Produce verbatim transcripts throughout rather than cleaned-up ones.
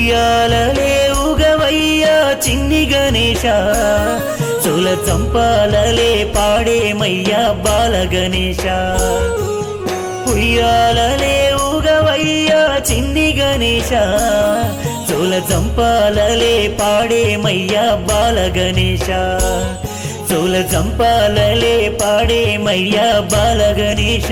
ఉయ్యాలలే ఊగవయ్యా చిన్ని గణేశ చుల చంపాలలే పాడేమయ్యా బాల గణేశ ఉయ్యాలలే ఊగవయ్యా చిన్ని గణేశ చుల చంపాలలే పాడేమయ్యా బాల గణేశ చుల చంపాలలే పాడేమయ్యా బాల గణేశ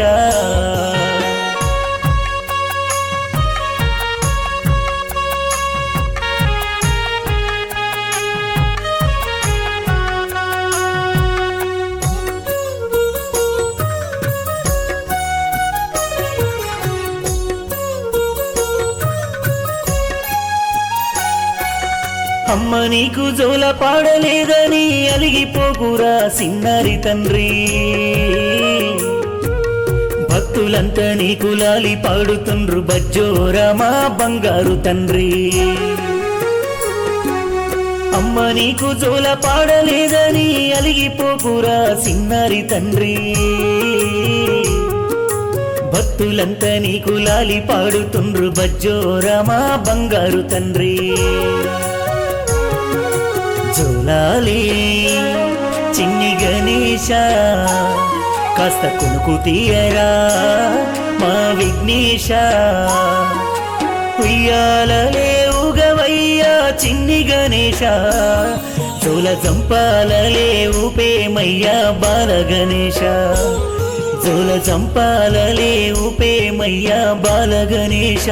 అమ్మ నీకు జోల పాడలేదని అలిగిపోకురా సిన్నారి తండ్రి భక్తులంతా నీకు లాలి పాడుతుండ్రు బజ్జోరా మా బంగారు తండ్రి అమ్మ నీకు జోల పాడలేదని అలిగిపోకురా సిన్నారి తండ్రి భక్తులంతా నీకు లాలి పాడుతుండ్రు బజ్జోరా మా బంగారు తండ్రి జోలాలి చిన్ని గణేశ కాస్త కునుకు తీయరా మా విఘ్నేశ ఉయ్యాలలే ఊగవయ్యా చిన్ని గణేశ జోల చంపాలలే ఊపేమయ్యా బాల గణేశ జోల చంపాలలే ఊపేమయ్యా బాల గణేశ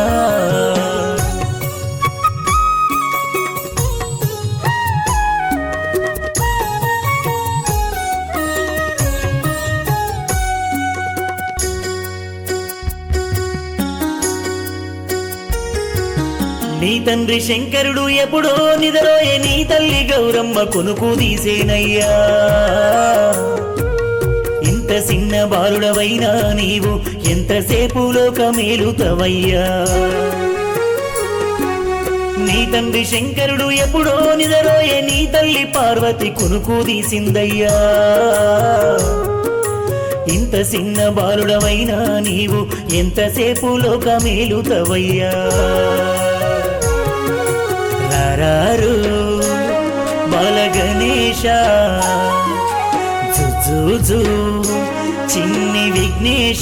నీ తండ్రి శంకరుడు ఎప్పుడో నిదరోయే నీ తల్లి గౌరమ్మ కొనుకు తీసేనయ్యా ఇంత చిన్న బాలుడవైనా నీవు ఎంతసేపు లోకమేలుతవయ్యా నీ తండ్రి శంకరుడు ఎప్పుడో నిదరోయే నీ తల్లి పార్వతి కొనుకు తీసిందయ్యా ఇంత చిన్న బాలుడవైనా నీవు ఎంతసేపు లోకమేలుతవయ్యా రారు బాల గణేశ జుజుజు చిన్ని విఘ్నేశ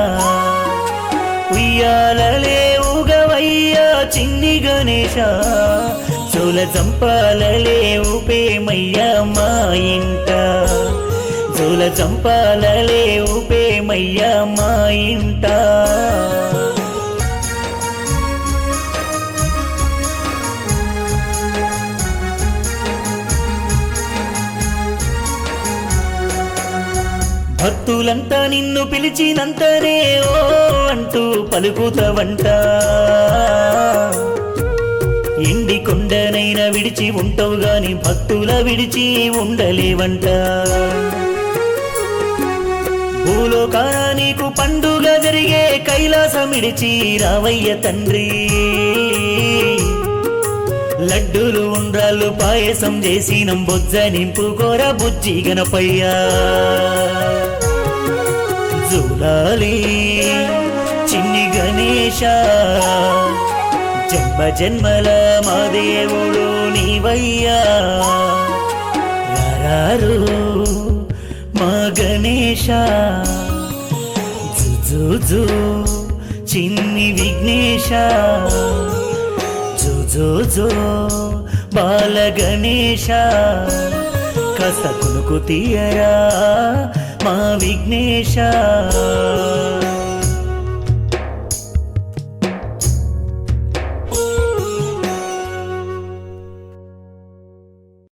ఉయ్యాలలే ఊగవయ్యా చిన్ని గణేశ చుల చంపాలలే ఊపేమయ్యా మా ఇంట చుల చంపాలలే ఊపేమయ్యా మా ఇంట భక్తులంతా నిన్ను పిలిచినంతనే ఓ అంటూ పలుకుతవంట ఎండి కొండనైనా విడిచి ఉంటావు గాని భక్తుల విడిచి ఉండలేవంట భూలోకాన నీకు పండుగ జరిగే కైలాసం విడిచి రావయ్య తండ్రి లడ్డూలు ఉండ్రాళ్ళు పాయసం చేసి నంబొజ్జ నింపుకోర బుజ్జి గణపయ్యా జూలాలి చిన్ని గణేశ జన్మ జన్మల మా దేవుడు నీవయ్యా రారు మా గణేశ జుజుజు చిన్ని విఘ్నేశ జో బాల గణేశ కాస్త కునుకు తీయరా మా విఘ్నేశ